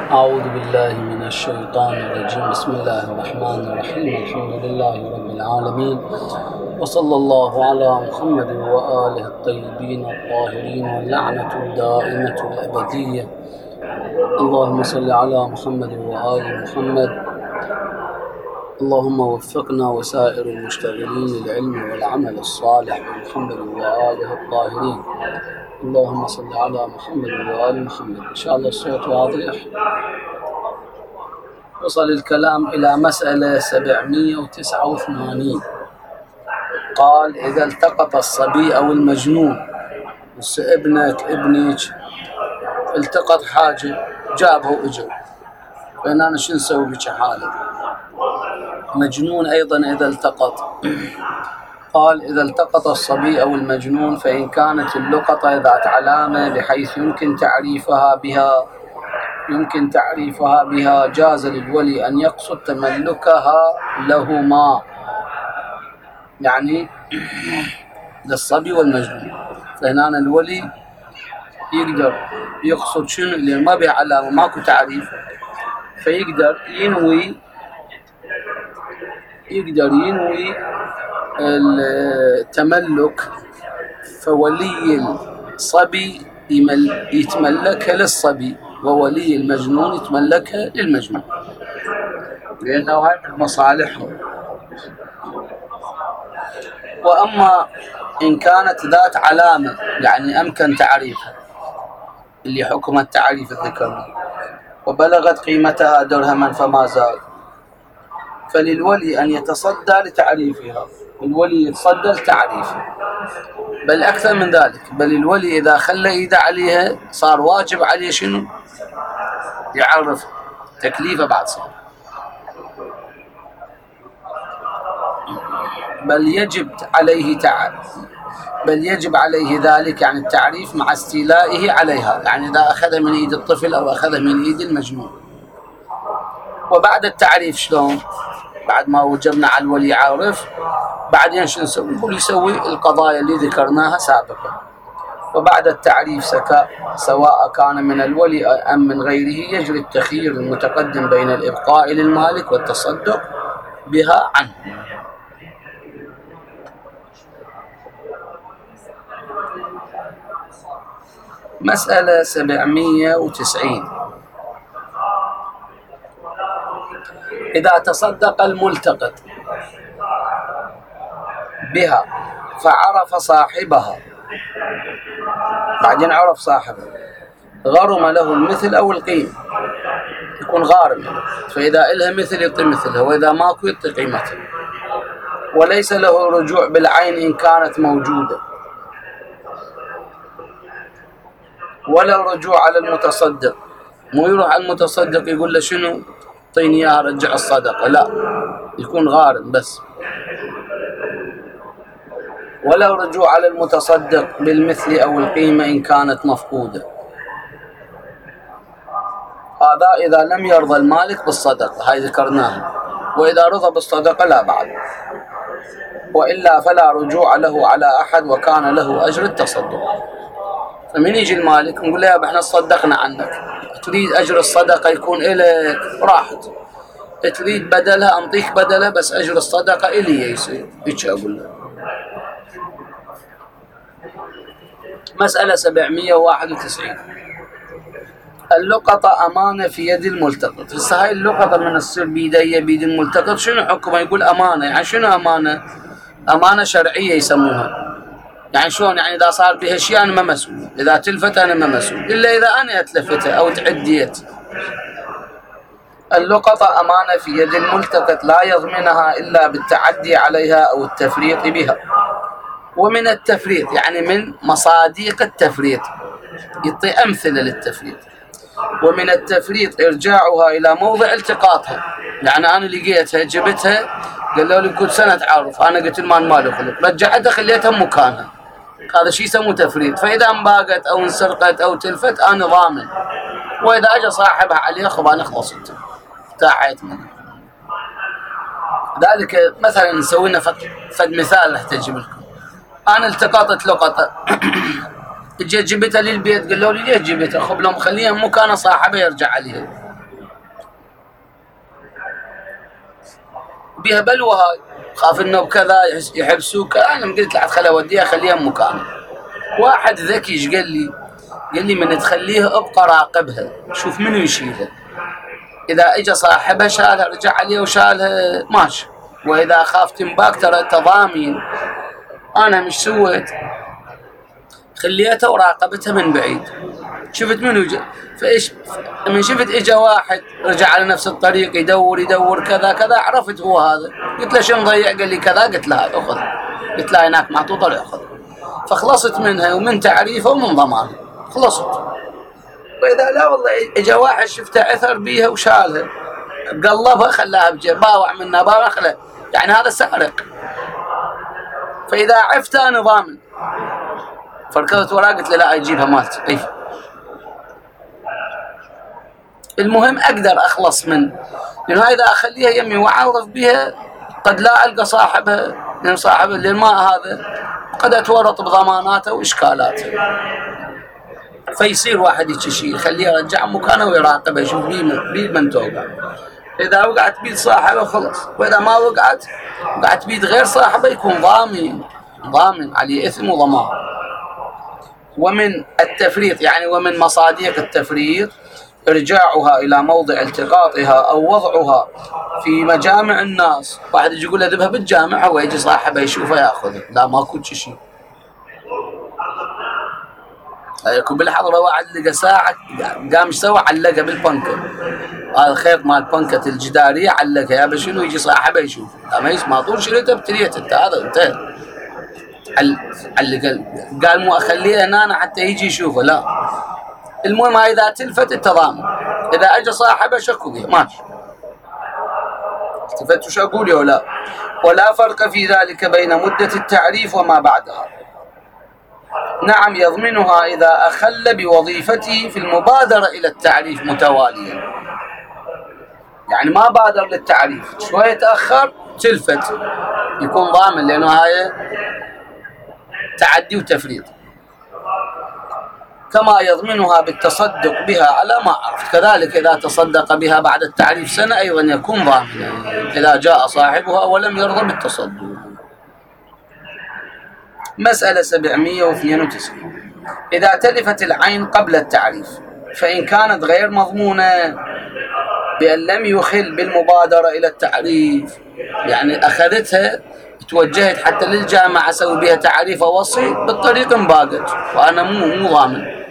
أعوذ بالله من الشيطان الرجيم. بسم الله الرحمن الرحيم. الحمد لله رب العالمين، وصلى الله على محمد وآله الطيبين الطاهرين، واللعنة الدائمة الأبدية. اللهم صل على محمد وآل محمد. اللهم وفقنا وسائر المشتغلين للعلم والعمل الصالح بمحمد وآله الطاهرين. اللهم صل على محمد وآل محمد. إن شاء الله الصوت واضح. وصل الكلام إلى مسألة 789. قال: إذا التقط الصبي أو المجنون، ابنك التقط حاجة جابه وإجا، فإن أنا شو نسوي بك حالة؟ مجنون أيضا إذا التقط. قال: إذا التقط الصبي أو المجنون، فإن كانت اللقطة ذات علامة بحيث يمكن تعريفها بها جاز للولي أن يقصد تملكها لهما، يعني للصبي والمجنون. فهنا الولي يقدر يقصد شنو اللي ما به علامة، ماكو تعريف، فيقدر ينوي التملك، فولي الصبي يتملكها للصبي، وولي المجنون يتملكها للمجنون، لأنه هاي من مصالحهم. وأما إن كانت ذات علامة، يعني أمكن تعريفها، اللي حكم التعريف الذكر، وبلغت قيمتها درهما فما زاد، فللولي أن يتصدى لتعريفها. الولي يتصدى لتعريفها، بل أكثر من ذلك، بل الولي إذا خلى إيده عليها صار واجب عليه شنو؟ يعرف تكليفه بعد صار، بل يجب عليه ذلك، يعني التعريف مع استيلائه عليها، يعني إذا أخذ من إيد الطفل أو أخذ من إيد المجنون. وبعد التعريف شلون؟ بعد ما وجبنا على الولي يعرف، بعدين شو نسوي؟ يقول يسوي القضايا اللي ذكرناها سابقا. وبعد التعريف سواء كان من الولي أم من غيره، يجري التخيير المتقدم بين الإبقاء للمالك والتصدق بها عنه. مسألة 790. إذا تصدق الملتقط بها فعرف صاحبها، بعدين عرف صاحبه، غرم له المثل أو القيمة، يكون غارم، فإذا إلها مثل يعطي مثلها، وإذا ماكو يعطي قيمتها، وليس له رجوع بالعين إن كانت موجودة، ولا الرجوع على المتصدق. مو يروح على المتصدق يقول له شنو اعطيني اياها رجع الصدقة، لا، يكون غارم بس. ولا الرجوع على المتصدق بالمثل أو القيمة إن كانت مفقودة. هذا إذا لم يرضى المالك بالصدقة، هاي ذكرناها. وإذا رضى بالصدقة لا بعد، وإلا فلا رجوع له على أحد، وكان له أجر التصدق. فمن يجي المالك نقول له يا احنا صدقنا عنك، تريد أجر الصدقة يكون إليك، راحت. تريد بدلها أنطيك بدلها، بس أجر الصدقة إلي يصير. هيك أقول له. مسألة 791. اللقطة أمانة في يد الملتقط. هسه هاي اللقطة من السر بيد الملتقط، شنو حكمها؟ يقول أمانة. يعني شنو أمانة؟ أمانة شرعية يسموها. يعني شلون؟ يعني إذا صار بها شيء أنا ما مسؤول، إذا تلفت أنا ما مسؤول، إلا إذا أنا أتلفتها أو تعديت. اللقطة أمانة في يد الملتقط لا يضمنها إلا بالتعدي عليها أو التفريط بها. ومن التفريط، يعني من مصادق التفريط، يعطي أمثلة للتفريط. ومن التفريط إرجاعها إلى موضع التقاطها، يعني أنا لقيتها جبتها، قالوا لي كل سنة تعرف، أنا قلت ما مالي خلق، رجعتها خليتها مكانها، هذا شيء يسموه تفريط. فإذا انباقت أو انسرقت أو تلفت أنا ضامن، وإذا أجى صاحبها عليه خبان خلص انتهت منه. ذلك مثلا نسوي لنا فد مثال راح تجيب لكم. أنا التقطت لقطة جيت جبتها للبيت، قالوا لي ليش جبتها؟ خب لهم خليها مكان صاحبها يرجع عليها. بها بلوى هاي، خاف انه بكذا يحبسوك. انا قلت له خليها اوديها خليها مكانه. واحد ذكي ايش قال لي من تخليها ابقى راقبها، شوف منو يشيلها. اذا اجى صاحبها شالها رجع عليه وشالها ماشي، واذا خاف تنباك ترى تضامين. انا مش سويت؟ خليتها وراقبتها من بعيد، شفت منو فايش من شفت اجى واحد رجع على نفس الطريق يدور كذا كذا، عرفت هو هذا. قلت له شو مضيع؟ قال لي كذا. قلت له هاي اخذ. قلت له هناك محطوطه له اخذ. فخلصت منها ومن تعريفه ومن ضمانها خلصت. واذا لا والله اجى واحد شفته عثر بيها وشالها قلبها خلاها بجيب، باوع منها باوع خلاها، يعني هذا سارق. فاذا عفت انا ضامن. فركضت وراه قلت له لا اجيبها مالتي. اي المهم اقدر اخلص من، لانه اذا اخليها يمي واعرف بها قد لا القى صاحبها، لان صاحب الماء هذا قد اتورط بضماناته واشكالاته. فيصير واحد يشيل يخليه يرجع مكانه ويراقبه يشوف بيد من توقع. اذا وقعت بيد صاحبه خلص، واذا ما وقعت بيد غير صاحبه يكون ضامن عليه اثم وضمان. ومن التفريط يعني ومن مصادق التفريط ارجاعها الى موضع التقاطها او وضعها في مجامع الناس. واحد يجي يقول اذبها بالجامع ويجي صاحبه يشوفه ياخذه، لا ماكو شيء. يكون بالحضره واحد لقى ساعه قام ايش سوى؟ علقها بالبنكه، هذا الخيط مال البنكه الجداريه علقها. يا شنو؟ يجي صاحبه يشوف، ما يسمع طول شريته ابتليت انت هذا انتهى. قال مو اخليه هنا حتى يجي يشوفه، لا. المهم اذا تلفت التضامن، اذا اجى صاحبه شكوا به ماشي. التفت وش اقول يا لا. ولا فرق في ذلك بين مده التعريف وما بعدها. نعم يضمنها إذا أخل بوظيفته في المبادرة إلى التعريف متواليا، يعني ما بادر للتعريف شوية تأخر تلفت يكون ضامن، لأنه هاي تعدي وتفريط. كما يضمنها بالتصدق بها على ما عرفت، كذلك إذا تصدق بها بعد التعريف سنة أيضا يكون ضامنا إذا جاء صاحبها ولم يرضى بالتصدق. مسألة 792. إذا تلفت العين قبل التعريف فإن كانت غير مضمونة بأن لم يخل بالمبادرة إلى التعريف، يعني أخذتها توجهت حتى للجامعة أسوي بها تعريف وصي بالطريق انباقت وأنا مو ضامن،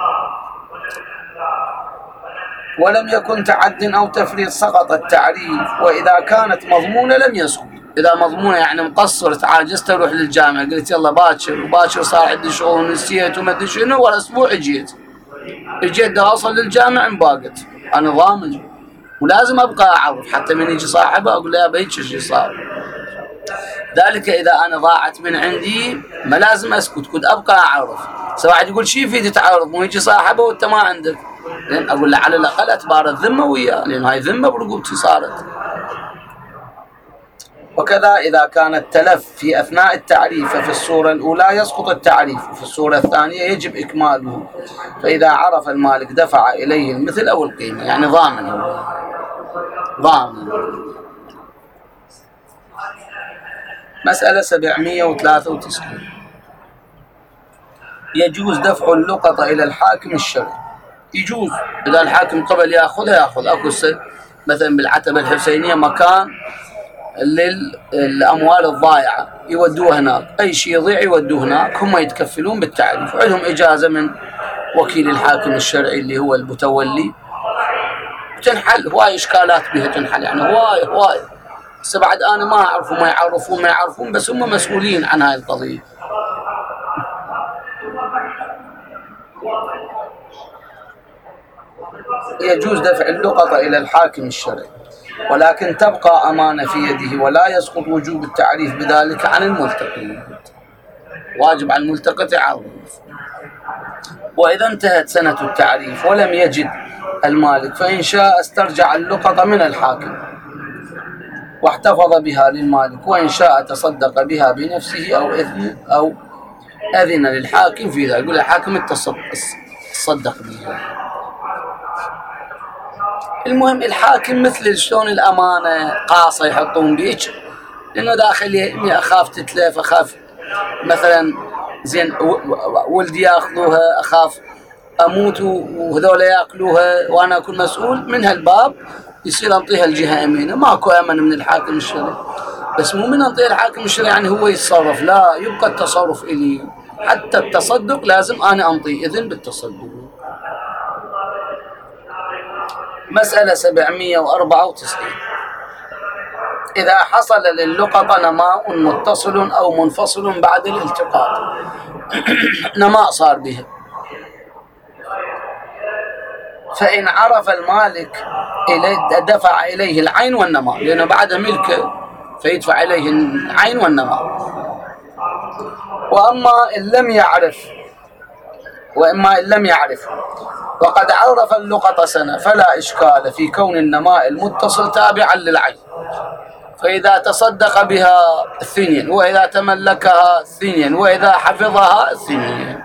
ولم يكن تعد أو تفريط سقط التعريف. وإذا كانت مضمونة لم يسقط. إذا مضمونة يعني مقصر عاجزت أروح للجامعة قلت يلا باكر وباكر صار عندي شغل ونسيت وما أدري شنو، والأسبوع جيت أوصل للجامعة انباقت، أنا ضامن ولازم أبقى أعرف حتى من يجي صاحبه أقول له يا بيك شو صار. ذلك إذا أنا ضاعت من عندي ما لازم أسكت، كنت أبقى أعرف. سواء واحد يقول شي في تتعرض مو يجي صاحبه وأنت ما عندك، لأن أقول له على الأقل أتبار الذمة وياه، لأن هاي ذمة برقبتي صارت. وكذا إذا كان التلف في أثناء التعريف ففي الصورة الأولى يسقط التعريف، وفي الصورة الثانية يجب إكماله. فإذا عرف المالك دفع إليه المثل أو القيمة، يعني ضامن. مسألة 793. يجوز دفع اللقطة إلى الحاكم الشرعي. يجوز إذا الحاكم قبل يأخذها أكو مثلا بالعتبة الحسينية مكان للأموال الضائعة يودوه هناك، أي شيء يضيع يودوه هناك، هم يتكفلون بالتعريف وعندهم إجازة من وكيل الحاكم الشرعي اللي هو المتولي. تنحل هواي إشكالات بها تنحل، يعني هواي بس بعد أنا ما أعرف ما يعرفون بس هم مسؤولين عن هاي القضية. يجوز دفع اللقطة إلى الحاكم الشرعي، ولكن تبقى أمانة في يده، ولا يسقط وجوب التعريف بذلك عن الملتقط. واجب على الملتقط يعرف. وإذا انتهت سنة التعريف ولم يجد المالك فإن شاء استرجع اللقطة من الحاكم واحتفظ بها للمالك، وإن شاء تصدق بها بنفسه أو أذن للحاكم في ذلك، يقول الحاكم تصدق بها. المهم الحاكم مثل شلون الأمانة قاصة يحطون بيك، لأنه داخل يهمني أخاف تتلف، أخاف مثلا زين ولدي ياخذوها، أخاف أموت وهذول ياكلوها وأنا أكون مسؤول. من هالباب يصير أنطيها الجهة أمينة، ماكو أمن من الحاكم الشرعي. بس مو من أنطيها الحاكم الشرعي يعني هو يتصرف، لا، يبقى التصرف إلي. حتى التصدق لازم أنا أنطي إذن بالتصدق. مسألة 794. إذا حصل للقطة نماء متصل أو منفصل بعد الالتقاط نماء صار به، فإن عرف المالك دفع إليه العين والنماء، لأنه بعد ملكه فيدفع إليه العين والنماء. وأما إن لم يعرف وقد عرف اللقطة سنة فلا إشكال في كون النماء المتصل تابعا للعين، فإذا تصدق بها الثنين، وإذا تملكها الثنين، وإذا حفظها الثنين.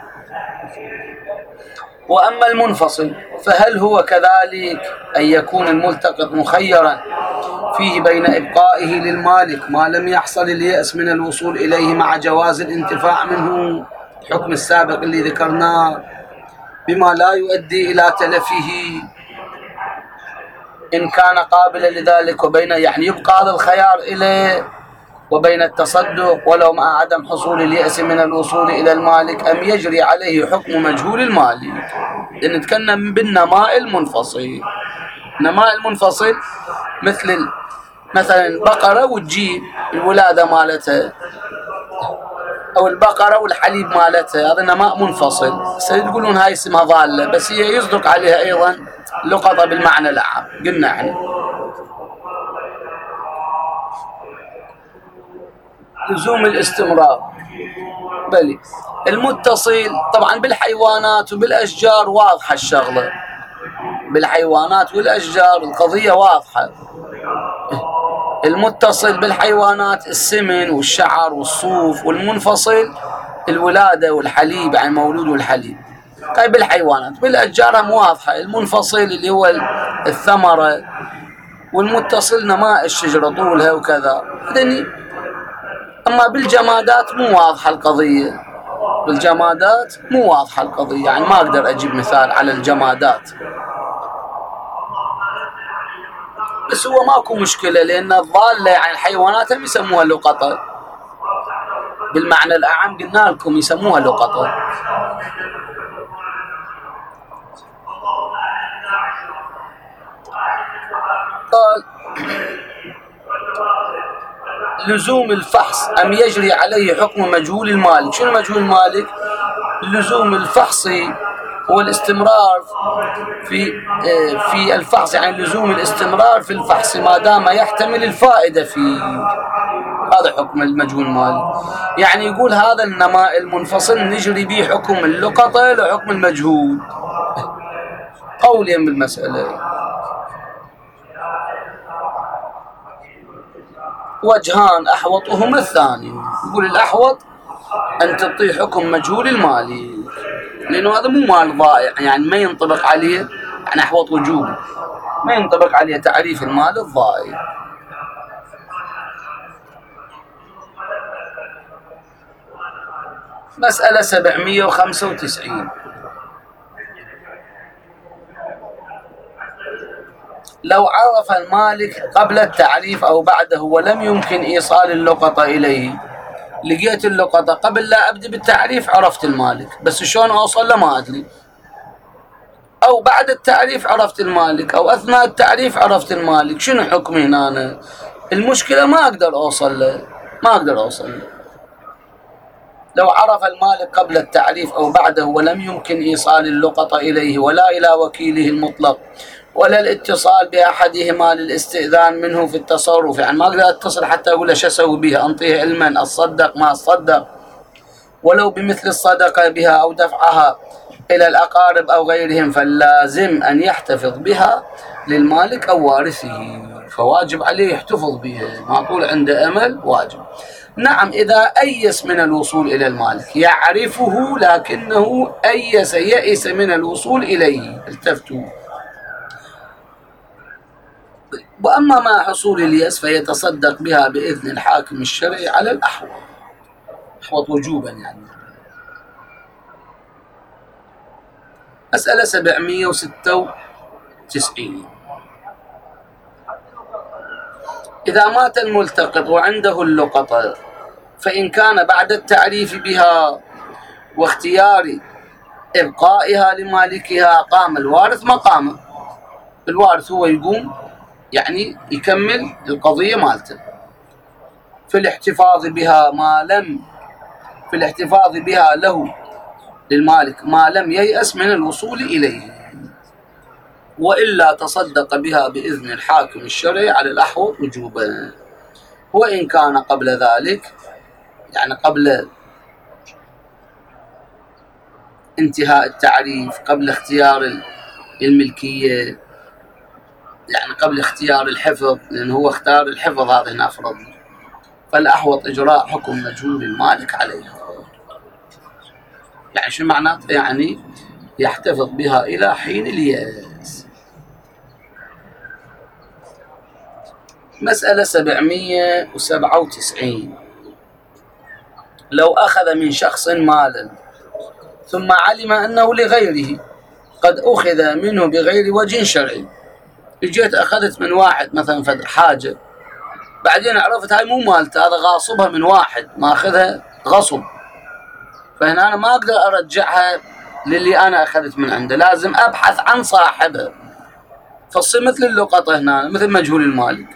وأما المنفصل فهل هو كذلك أن يكون الملتقط مخيرا فيه بين إبقائه للمالك ما لم يحصل اليأس من الوصول إليه مع جواز الانتفاع منه، الحكم السابق اللي ذكرناه، بما لا يؤدي إلى تلفه إن كان قابلا لذلك، وبين يعني يبقى هذا الخيار إليه وبين التصدق ولو مع عدم حصول اليأس من الوصول إلى المالك، أم يجري عليه حكم مجهول المالك. نتكلم بالنماء المنفصل. النماء المنفصل مثلا بقرة وتجيب الولادة مالتها، أو البقرة والحليب مالتها، هذا نماء منفصل. سيقولون هاي اسمها ضالة، بس هي يصدق عليها أيضا لقطة بالمعنى العام. قلنا احنا لزوم الاستمرار. بلي المتصل طبعا بالحيوانات وبالأشجار واضحة الشغلة، بالحيوانات والأشجار القضية واضحة. المتصل بالحيوانات السمن والشعر والصوف، والمنفصل الولادة والحليب، يعني مولود والحليب. طيب بالحيوانات. بالأشجار هم واضحة، المنفصل اللي هو الثمرة، والمتصل نماء الشجرة طولها وكذا. أما بالجمادات مو واضحة القضية، بالجمادات مو واضحة القضية، يعني ما أقدر أجيب مثال على الجمادات. بس هو ماكو مشكلة، لأن الضالة يعني الحيوانات هم يسموها لقطة بالمعنى الأعم، قلنا لكم يسموها لقطة. قال لزوم الفحص أم يجري عليه حكم مجهول المالك. شنو مجهول المالك؟ لزوم الفحص هو الاستمرار في الفحص، يعني لزوم الاستمرار في الفحص ما دام يحتمل الفائدة فيه. هذا حكم المجهول المالي. يعني يقول هذا النماء المنفصل نجري به حكم اللقطة لحكم المجهول. قولين بالمسألة. وجهان أحوطهما الثاني. يقول الأحوط أن تعطي حكم مجهول المالي، لأنه هذا مو مال ضائع، يعني ما ينطبق عليه، يعني أحوط وجوب ما ينطبق عليه تعريف المال الضائع. مسألة 795. لو عرف المالك قبل التعريف أو بعده ولم يمكن إيصال اللقطة إليه. لقيت اللقطة قبل لا أبدأ بالتعريف عرفت المالك، بس شلون أوصل له ما أدري. أو بعد التعريف عرفت المالك، أو أثناء التعريف عرفت المالك. شنو حكمي هنا أنا؟ المشكلة ما أقدر أوصل له. لو عرف المالك قبل التعريف أو بعده ولم يمكن إيصال اللقطة إليه ولا إلى وكيله المطلق ولا الاتصال بأحدهما للاستئذان منه في التصرف، يعني ما أقدر أتصل حتى أقول له شو أسوي بها، أنطيه علما، أصدق ما أصدق، ولو بمثل الصدقة بها أو دفعها إلى الأقارب أو غيرهم، فلازم أن يحتفظ بها للمالك أو وارثه، فواجب عليه يحتفظ بها، ما أقول عنده أمل، واجب. نعم إذا أيس من الوصول إلى المالك، يعرفه لكنه يئس من الوصول إليه. التفتوا وأما مع حصول اليأس فيتصدق بها بإذن الحاكم الشرعي على الأحوط، أحوط وجوبا يعني. مسألة 796. إذا مات الملتقط وعنده اللقطة فإن كان بعد التعريف بها واختيار إبقائها لمالكها قام الوارث مقامه. الوارث هو يقوم يعني يكمل القضية مالته في الاحتفاظ بها له للمالك ما لم ييأس من الوصول إليه، وإلا تصدق بها بإذن الحاكم الشرعي على الأحوط وجوبا. وإن كان قبل ذلك يعني قبل انتهاء التعريف، قبل اختيار الملكية، يعني قبل اختيار الحفظ، لأنه هو اختار الحفظ هذا هنا فرض، فالأحوط إجراء حكم مجهول المالك عليها. يعني شو معناته؟ يعني يحتفظ بها إلى حين اليأس. مسألة 797. لو أخذ من شخص مالا ثم علم أنه لغيره قد أخذ منه بغير وجه شرعي، جيت أخذت من واحد مثلا حاجة، بعدين عرفت هاي مو مالته، هذا غاصبها من واحد، ما أخذها غصب، فهنا أنا ما أقدر أرجعها للي أنا أخذت من عنده، لازم أبحث عن صاحبها، فتصير مثل اللقطة هنا، مثل مجهول المالك.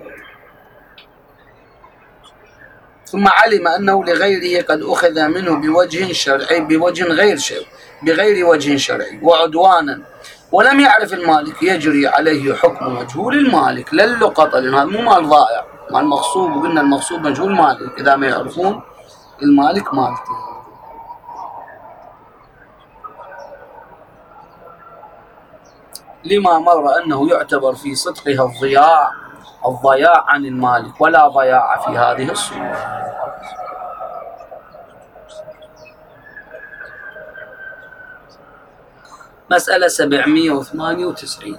ثم علم أنه لغيره قد أخذ منه بوجه شرعي، بغير وجه شرعي وعدوانا، ولم يعرف المالك، يجري عليه حكم مجهول المالك للقطة، لأن هذا مو مال ضائع، مال مغصوب، وقلنا المغصوب مجهول مالك إذا ما يعرفون المالك مالته. لما مر أنه يعتبر في صدقها الضياع عن المالك، ولا ضياع في هذه الصورة. مسألة 798.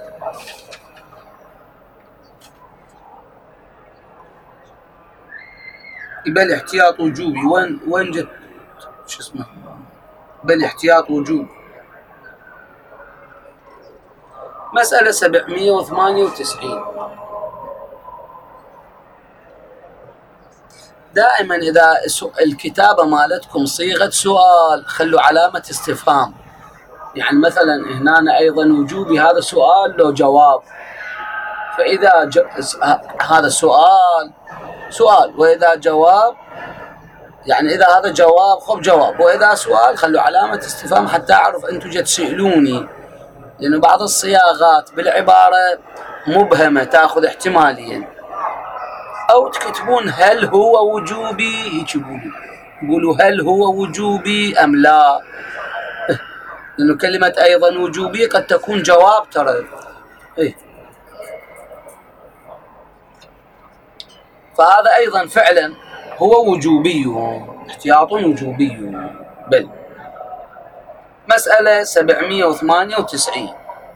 بل احتياط وجوبي، وين جت شو اسمه؟ بل احتياط وجوب. مسألة 798. دائما إذا الكتابة مالتكم صيغة سؤال خلوا علامة استفهام، يعني مثلا هنا أيضا وجوبي، هذا سؤال له جواب، فإذا هذا سؤال وإذا جواب، يعني إذا هذا جواب خب جواب، وإذا سؤال خلوا علامة استفهام حتى أعرف أنتم جد تسألوني، لأن بعض الصياغات بالعبارة مبهمة تأخذ احتماليا، أو تكتبون هل هو وجوبي، يقولوا هل هو وجوبي أم لا، لأنه كلمة أيضا وجوبي قد تكون جواب ترى. فهذا أيضا فعلا هو وجوبي، احتياط وجوبي. بل مسألة 798.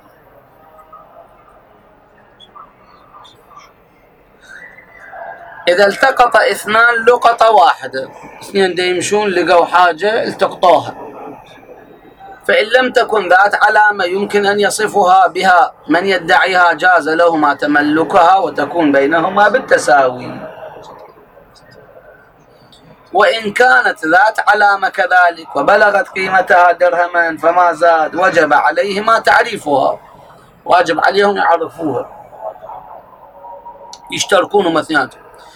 إذا التقط اثنان لقطة واحدة، اثنين دا يمشون لقوا حاجة التقطوها، فإن لم تكن ذات علامة يمكن أن يصفها بها من يدعيها جاز لهما تملكها وتكون بينهما بالتساوي. وإن كانت ذات علامة كذلك وبلغت قيمتها درهما فما زاد وجب عليهما تعريفها، واجب عليهم يعرفوها، يشتركون مثنات.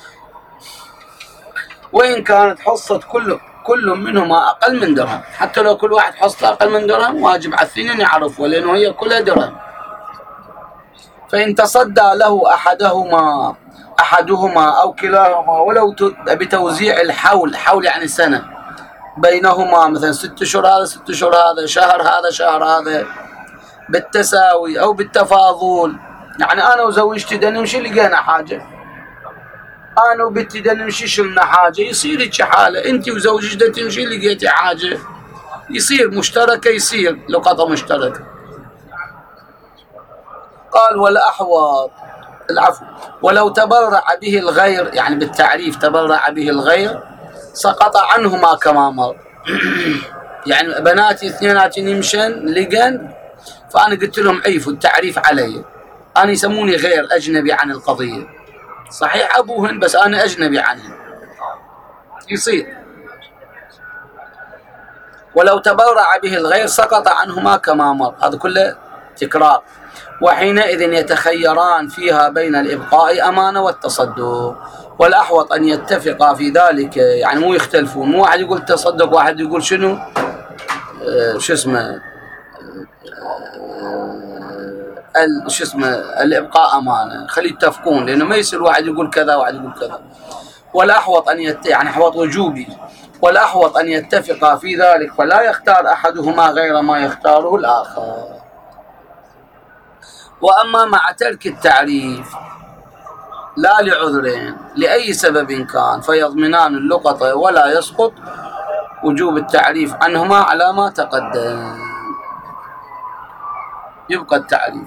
وإن كانت حصة كل منهما أقل من درهم، حتى لو كل واحد حصة أقل من درهم واجب على الاثنين يعرفوا، لأنه هي كلها درهم. فإن تصدى له أحدهما أو كلاهما ولو بتوزيع الحول يعني سنة بينهما، مثلا 6 أشهر هذا 6 أشهر هذا، شهر هذا شهر هذا، بالتساوي أو بالتفاضل، يعني أنا وزوجتي دا نمشي لقينا حاجة، أنا وبنتي دا نمشي شلنا حاجة، يصير هيك حالة، أنت وزوجك دا تمشي لقيتي حاجة، يصير مشتركة، يصير لقطة مشتركة. قال والأحوط العفو. ولو تبرع به الغير، يعني بالتعريف تبرع به الغير، سقط عنهما كما مر. يعني بناتي اثنيناتين يمشن لقن، فأنا قلت لهم عيفوا التعريف علي، أنا يسموني غير، أجنبي عن القضية، صحيح أبوهن بس أنا أجنبي عنهن، يصير. ولو تبرع به الغير سقط عنهما كما مر، هذا كله تكرار. وحينئذ يتخيران فيها بين الإبقاء أمانة والتصدق، والأحوط أن يتفقا في ذلك، يعني مو يختلفون، مو واحد يقول تصدق واحد يقول شنو شو اسمه شو اسمه الإبقاء أمانة، خلي يتفقون، لأنه ما يصير واحد يقول كذا واحد يقول كذا. والأحوط أن يعني أحوط وجوبي، والأحوط أن يتفقا في ذلك، فلا يختار أحدهما غير ما يختاره الآخر. وأما مع ترك التعريف لا لعذرين لأي سبب كان فيضمنان اللقطة، ولا يسقط وجوب التعريف عنهما على ما تقدم، يبقى التعريف.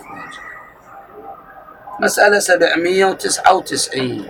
مسألة 799.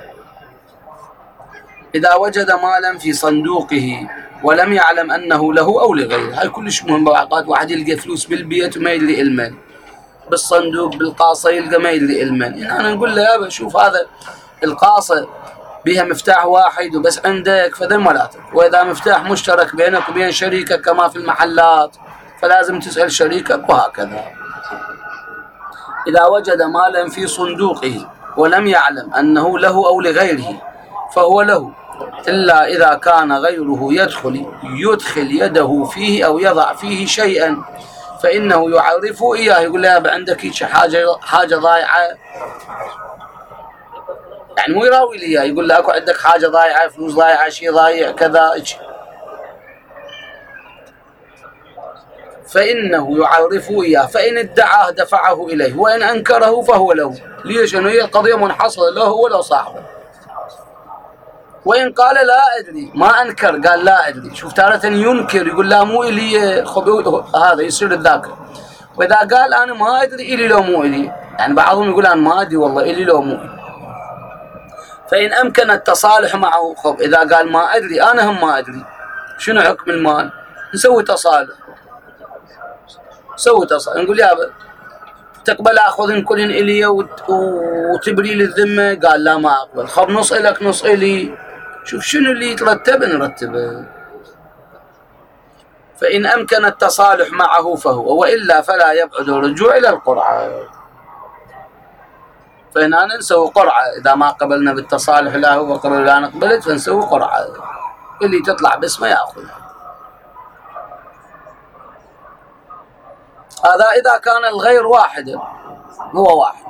إذا وجد مالا في صندوقه ولم يعلم أنه له أو لغيره، هاي كلش مهم. بوقات واحد يلقى فلوس بالبيت وما يدري المن، بالصندوق بالقاصة يلقى ما يدري المن. أنا نقول له يابا شوف، هذا القاصة بها مفتاح واحد وبس عندك، فذا مالاتك، وإذا مفتاح مشترك بينك وبين شريكك كما في المحلات فلازم تسأل شريكك، وهكذا. إذا وجد مالا في صندوقه ولم يعلم أنه له أو لغيره فهو له، إلا إذا كان غيره يدخل يده فيه أو يضع فيه شيئا، فإنه يعرفه إياه، يقول له عندك حاجة ضايعة، يعني مو يراوي لي إياه، يقول له أكو عندك حاجة ضايعة، فلوس ضايعة، شيء ضايع كذا، فإنه يعرفه إياه، فإن ادعاه دفعه إليه، وإن أنكره فهو له. ليش؟ أنه هي القضية منحصرة له ولا صاحبه. وإن قال لا أدري، ما أنكر، قال لا أدري. شوف تارة ينكر، يقول لا مو إلي، هذا يصير الذاكر. وإذا قال أنا ما أدري إلي لو مو إلي، يعني بعضهم يقول أنا ما أدري والله إلي لو مو إلي. فإن أمكن التصالح معه، خب إذا قال ما أدري أنا هم ما أدري، شنو حكم المال؟ نسوي تصالح، نقول يابا تقبل أخذ كل إلي وتبري للذمة؟ قال لا ما أقبل. خب نص إلك نص إلي، شوف شنو اللي يترتب نرتبه. فإن أمكن التصالح معه فهو، وإلا فلا يبعد الرجوع إلى القرعة. فإن نسوي قرعة، إذا ما قبلنا بالتصالح لا هو قبل لا نقبلت، فنسوي قرعة، اللي تطلع باسمه يأخذها. هذا إذا كان الغير واحد، هو واحد.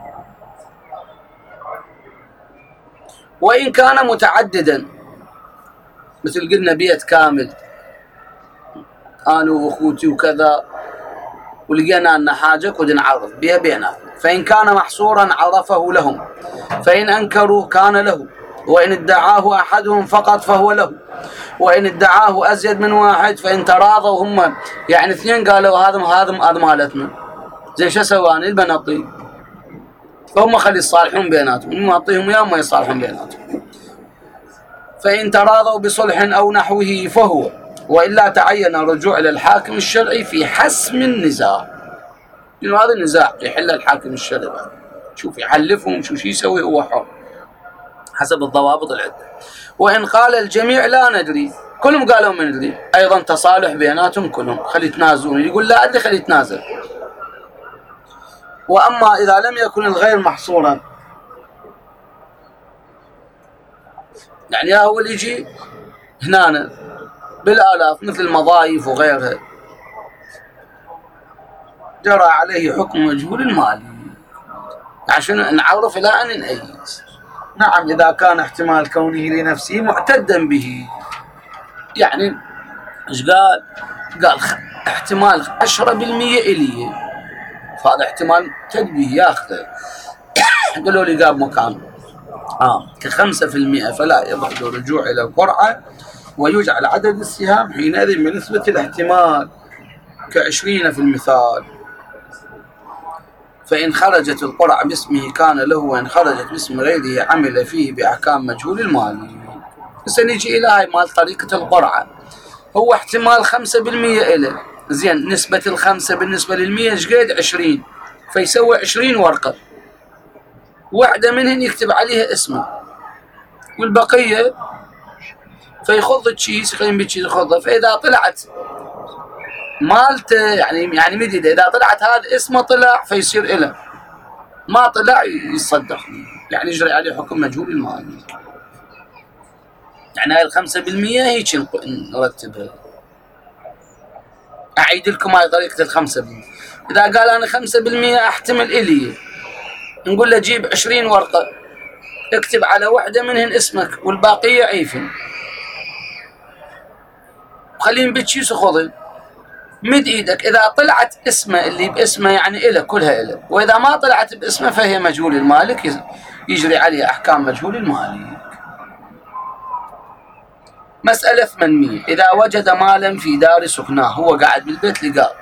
وإن كان متعددا، مثل قلنا بيت كامل أنا وأخوتي وكذا، ولقينا أن حاجة قد نعرف بها بيننا، فإن كان محصورا عرفه لهم، فإن أنكروا كان له، وإن ادعاه أحدهم فقط فهو له، وإن ادعاه أزيد من واحد فإن تراضوا هم، يعني اثنين قالوا هذا مالتنا، زي شو سواني البنطي، فهم خلي يصالحون بيناتهم، هم يعطيهم يا ما يصالحون بيناتهم. فإن تراضوا بصلح أو نحوه فهو، وإلا تعين الرجوع إلى الحاكم الشرعي في حسم النزاع، لأنه هذا النزاع يحل الحاكم الشرعي، شوف يحلفهم شو يسوي، هو حر حسب الضوابط العدة. وإن قال الجميع لا ندري، كلهم قالوا ما ندري، أيضا تصالح بيناتهم كلهم، خلي يتنازلون، يقول لا أدري خلي يتنازل. وأما إذا لم يكن الغير محصورا، يعني هو اللي يجي هنا بالآلاف مثل المضايف وغيرها، جرى عليه حكم مجهول المال، عشان نعرف إلى أن نأيس. نعم إذا كان احتمال كونه لنفسه معتدا به، يعني إيش قال احتمال 10% إليه، فهذا احتمال تدبيه ياخذه. قالوا لي قاب مكان ك5%، فلا يبعد الرجوع إلى القرعة، ويجعل عدد السهام حينئذ بنسبة الاحتمال ك20 في المثال. فإن خرجت القرعة باسمه كان له، وإن خرجت باسم غيره عمل فيه بأحكام مجهول المالك. سنجي إلى هاي مال طريقة القرعة. هو احتمال 5% إله، زين نسبة 5 بالنسبة لل100 شقد 20، فيسوي 20 ورقة، واحدة منهن يكتب عليها اسمه، والبقية فيخض الشيس يقيم بالشيس يخضه. فإذا طلعت مالته يعني مديد، إذا طلعت هذا اسمه طلع فيصير إله، ما طلع يصدق، يعني يجري عليه حكم مجهول المالك. يعني هاي 5% هيك نرتبها. أعيد لكم هاي طريقة 5%. إذا قال أنا 5% أحتمل إلي، نقول له جيب 20 ورقة، اكتب على واحدة منهن اسمك والباقية عيفن، خليهم بتشيس وخذي مد ايدك. اذا طلعت اسمه اللي باسمه يعني إله كلها إله، واذا ما طلعت باسمه فهي مجهول المالك، يجري عليه احكام مجهول المالك. مسألة 800. اذا وجد مالا في دار سكناه، هو قاعد بالبيت لقاه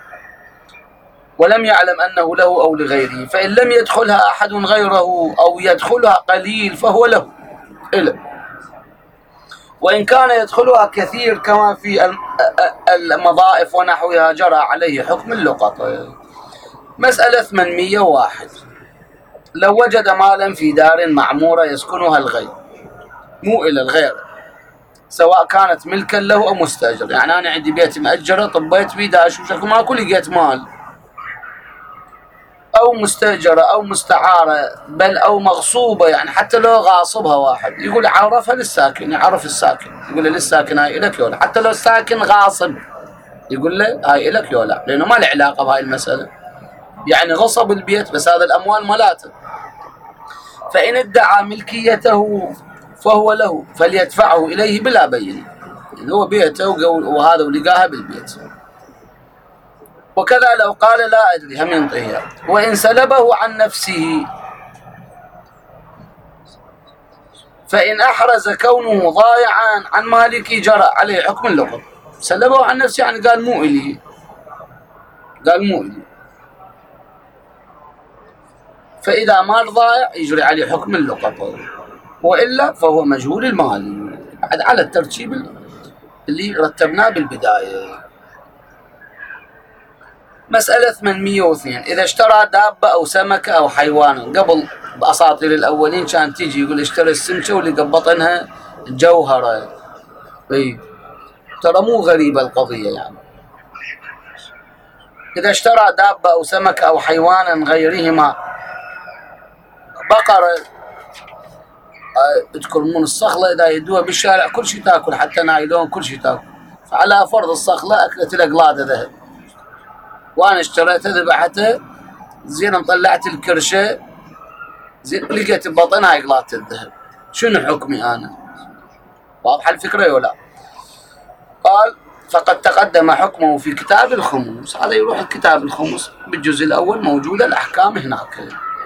ولم يعلم انه له او لغيره، فان لم يدخلها احد غيره او يدخلها قليل فهو له إله، وإن كان يدخلها كثير كما في المضائف ونحوها جرى عليه حكم اللقط. مسألة 801. لو وجد مالا في دار معمورة يسكنها الغير، مو إلى الغير، سواء كانت ملكا له أو مستأجر. يعني أنا عندي بيت مأجرة، طبيت بيه داش وشكو ماكو، لقيت مال، أو مستأجرة أو مستعارة، بل أو مغصوبة، يعني حتى لو غاصبها واحد يقول عرفها للساكن، يعرف الساكن، يقول له للساكن هاي إلك يولا، حتى لو الساكن غاصب يقول له هاي إلك يولا، لأنه ما له علاقة بهاي المسألة، يعني غصب البيت بس هذا الأموال ملاته. فإن ادعى ملكيته فهو له، فليدفعه إليه بلا بين، يعني هو بيته وهذا ولقاها بالبيت. وكذا لو قال لا أدري هم ينطيها. وإن سلبه عن نفسه، فإن أحرز كونه ضايعا عن مالكي جرى عليه حكم اللقط. سلبه عن نفسه يعني قال مو إلي، قال مو إلي، فإذا مال ضايع يجري عليه حكم اللقط، وإلا فهو مجهول المال على الترتيب اللي رتبناه بالبداية. مسألة 802. إذا اشترى دابة أو سمكة أو حيوانا، قبل بأساطير الأولين كان تيجي يقول اشتري السمكة واللي قبطنها جوهرة، ترى مو غريبة القضية. يعني إذا اشترى دابة أو سمكة أو حيوانا غيرهما، بقرة تكون الصخلة إذا يدوها بالشارع كل شيء تاكل، حتى نايلون كل شيء تاكل، فعلى فرض الصخلة أكلت الأقلاده ذهب، وأنا اشتريتها ذبحتها زين، طلعت الكرشة زين، لقيت ببطنها أقلاده الذهب، شنو حكمي أنا؟ واضحة الفكرة ولا؟ قال فقد تقدم حكمه في كتاب الخمس. هذا يروح الكتاب الخمس بالجزء الأول موجودة الأحكام هناك.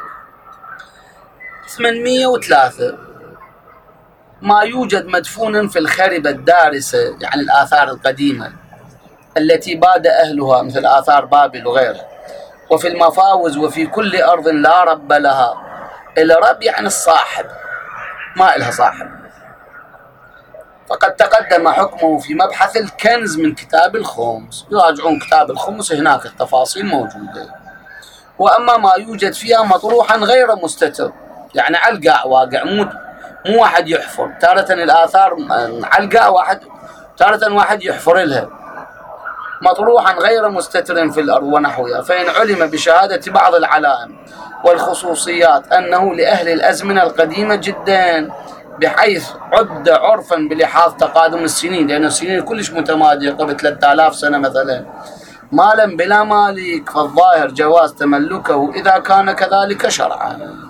803. ما يوجد مدفون في الخربة الدارسة، يعني الآثار القديمة التي باد أهلها مثل آثار بابل وغيرها، وفي المفاوز وفي كل أرض لا رب لها. الرب يعني الصاحب، ما إلها صاحب. فقد تقدم حكمه في مبحث الكنز من كتاب الخمس، يراجعون كتاب الخمس هناك التفاصيل موجودة. وأما ما يوجد فيها مطروحا غير مستتر، يعني علقاء واقع، مو واحد يحفر، تارة الآثار علقاء واحد، تارة واحد يحفر لها، مطروحا غير مستتر في الأرض ونحوها. فإن علم بشهادة بعض العلائم والخصوصيات أنه لأهل الأزمنة القديمة جدا، بحيث عد عرفا بلحاظ تقادم السنين، لأن السنين كلش متمادية قبل 3000 سنة مثلا، مالا بلا مالك، فالظاهر جواز تملكه إذا كان كذلك شرعا.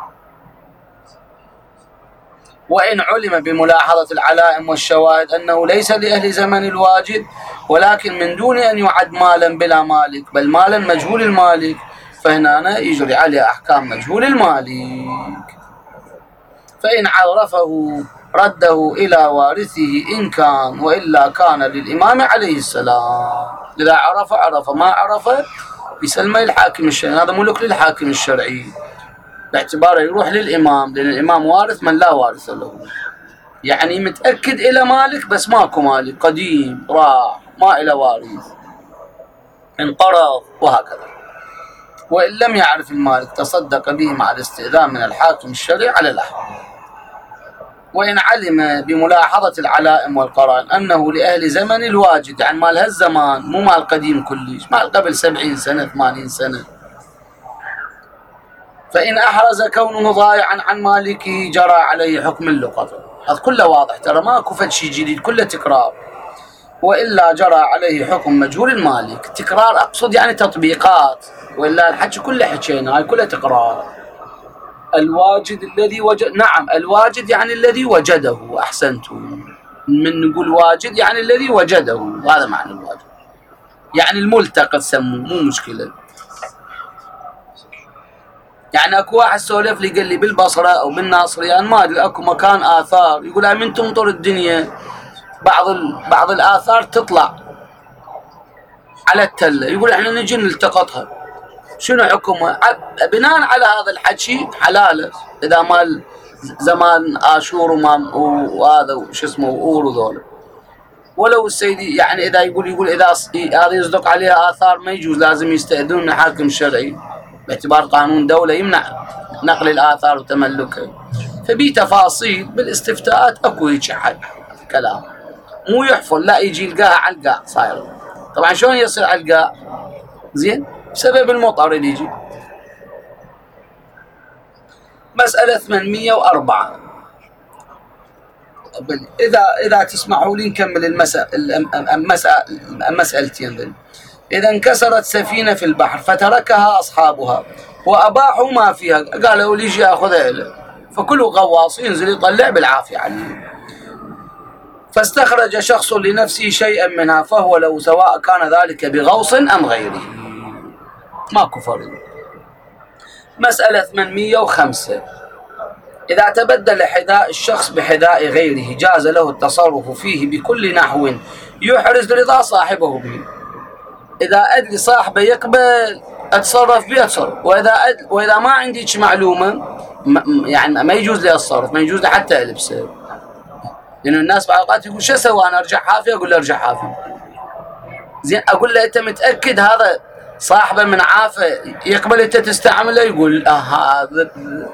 وإن علم بملاحظة العلائم والشواهد أنه ليس لأهل زمن الواجد، ولكن من دون أن يعد مالا بلا مالك بل مالا مجهول المالك، فهنا يجري عليه أحكام مجهول المالك. فإن عرفه رده إلى وارثه إن كان، وإلا كان للإمام عليه السلام. إذا عرف، ما عرف يسلمه للحاكم الشرعي، هذا ملك للحاكم الشرعي، باعتباره يروح للإمام، لأن الإمام وارث من لا وارث له، يعني متأكد إلى مالك بس ماكو مالك، قديم راح ما إلى وارث، انقرض وهكذا. وإن لم يعرف المالك تصدق به مع الاستئذان من الحاكم الشرعي على الأحوال. وإن علم بملاحظة العلائم والقرائن أنه لأهل زمن الواجد، يعني مال هالزمان مو مال قديم كلش، مال قبل 70 سنة 80 سنة، فإن أحرز كونه ضايعا عن مالكه جرى عليه حكم اللقطة. هذا كله واضح، ترى ماكو فد شيء جديد، كله تكرار. وإلا جرى عليه حكم مجهول المالك. تكرار أقصد يعني تطبيقات، وإلا الحكي كله حكينا، هاي كله تكرار. الواجد الذي وجد، نعم الواجد يعني الذي وجده، أحسنتم، من نقول واجد يعني الذي وجده، هذا معنى الواجد، يعني الملتقط سموه، مو مشكلة. يعني اكو واحد سولف لي قال لي بالبصرة او بالناصرية، انا ما ادري، اكو مكان اثار يقول من تمطر الدنيا بعض الاثار تطلع على التلة، يقول احنا نجي نلتقطها، شنو حكمها؟ بناء على هذا الحكي حلاله اذا مال زمان اشور وهذا وش اسمه وأور وذولا. ولو السيدي يعني اذا يقول اذا هذا يصدق عليها اثار ما يجوز، لازم يستأذنون حاكم شرعي باعتبار قانون دولة يمنع نقل الآثار وتملكها. فبي تفاصيل بالاستفتاءات اكو هيك كلام، مو يحفل، لا يجي يلقاها على القاع صاير. طبعا شلون يصير على القاع؟ زين بسبب المطر اللي يجي. مسألة 804. إذا تسمحوا لي نكمل المسألتين. إذا انكسرت سفينة في البحر فتركها أصحابها وأباحوا ما فيها، قالوا لي يجي يأخذها له، فكل غواص ينزل يطلع بالعافية عليه، فاستخرج شخص لنفسه شيئا منها فهو له سواء كان ذلك بغوص أم غيره، ماكو فرق. مسألة 805. إذا تبدل حذاء الشخص بحذاء غيره جاز له التصرف فيه بكل نحو يحرز رضا صاحبه به. إذا أدري صاحبه يقبل أتصرف به أتصرف، وإذا ما عندي معلومة يعني ما يجوز لي أتصرف، ما يجوز لي حتى ألبسه، لأن الناس بعض الأوقات يقول شو أسوي أنا أرجع حافي؟ أقول له أرجع حافي. زين أقول له أنت متأكد هذا صاحبه من عافه يقبل أنت تستعمله؟ يقول هذا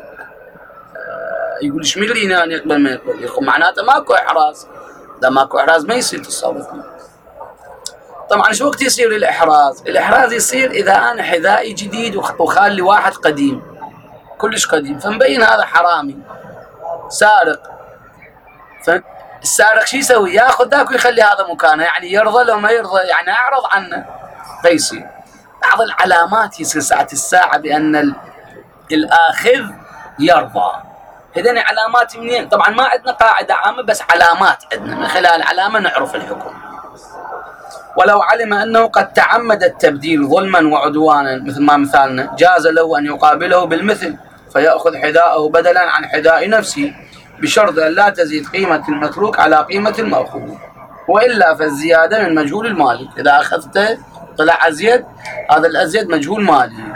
يقول ايش مدري أن يقبل ما يقبل، يقول معناته ماكو إحراز. إذا ماكو إحراز ما يصير تصرف. طبعا شو وقت يصير الإحراز؟ الإحراز يصير إذا أنا حذائي جديد وخالي واحد قديم كلش قديم، فمبين هذا حرامي سارق، فالسارق شو يسوي؟ ياخذ ذاك ويخلي هذا مكانه، يعني يرضى لو ما يرضى يعني أعرض عنه فيصير. بعض العلامات يصير ساعة الساعة بأن الآخذ يرضى. هذين علامات منين؟ طبعا ما عندنا قاعدة عامة، بس علامات عندنا، من خلال علامة نعرف الحكم. ولو علم أنه قد تعمد التبديل ظلما وعدوانا مثل ما مثالنا جاز له أن يقابله بالمثل فيأخذ حذاءه بدلا عن حذاء نفسه، بشرط أن لا تزيد قيمة المتروك على قيمة المأخوذ، وإلا فالزيادة من مجهول المالك. إذا أخذته طلع أزيد، هذا الأزيد مجهول مالك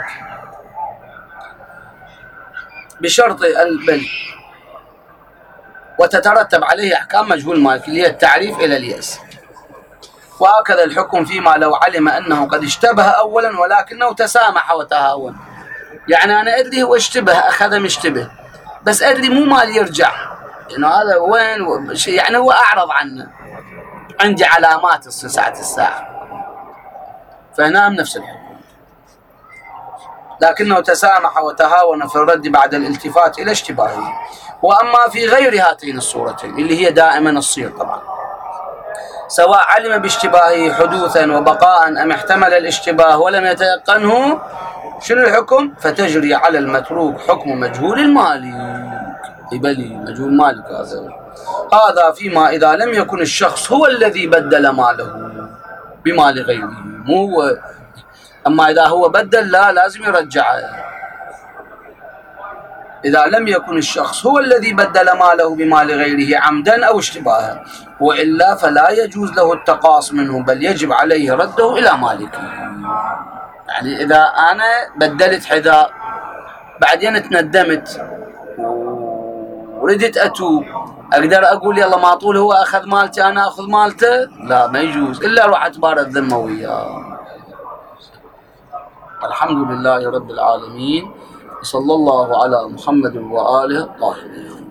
بشرط البل، وتترتب عليه أحكام مجهول مالك اللي هي التعريف إلى اليأس. وهكذا الحكم فيما لو علم أنه قد اشتبه أولا ولكنه تسامح وتهاون. يعني أنا أدري هو اشتبه، أخذ مشتبه، بس أدري مو مال يرجع، إنه هذا وين يعني هو أعرض عنه، عندي علامات ساعة الساعة، فهنا نفس الحكم. لكنه تسامح وتهاون في الرد بعد الالتفات إلى اشتباهه. وأما في غير هاتين الصورتين اللي هي دائما الصير طبعا، سواء علم باشتباهه حدوثا وبقاء أم احتمل الاشتباه ولم يتيقنه، شنو الحكم؟ فتجري على المتروك حكم مجهول المالك. يبلي مجهول مالك هذا فيما إذا لم يكن الشخص هو الذي بدل ماله بمال غيره، مو هو. أما إذا هو بدل لا، لازم يرجعه. إذا لم يكن الشخص هو الذي بدل ماله بمال غيره عمدا أو اشتباها، وإلا فلا يجوز له التقاص منه، بل يجب عليه رده إلى مالكه. يعني إذا أنا بدلت حذاء بعدين تندمت وردت أتوب، أقدر أقول يلا ما طول هو أخذ مالتي أنا أخذ مالته؟ لا، ما يجوز إلا أروح أتبارى الذمة وياه. الحمد لله رب العالمين، صلى الله على محمد وآله الطاهرين.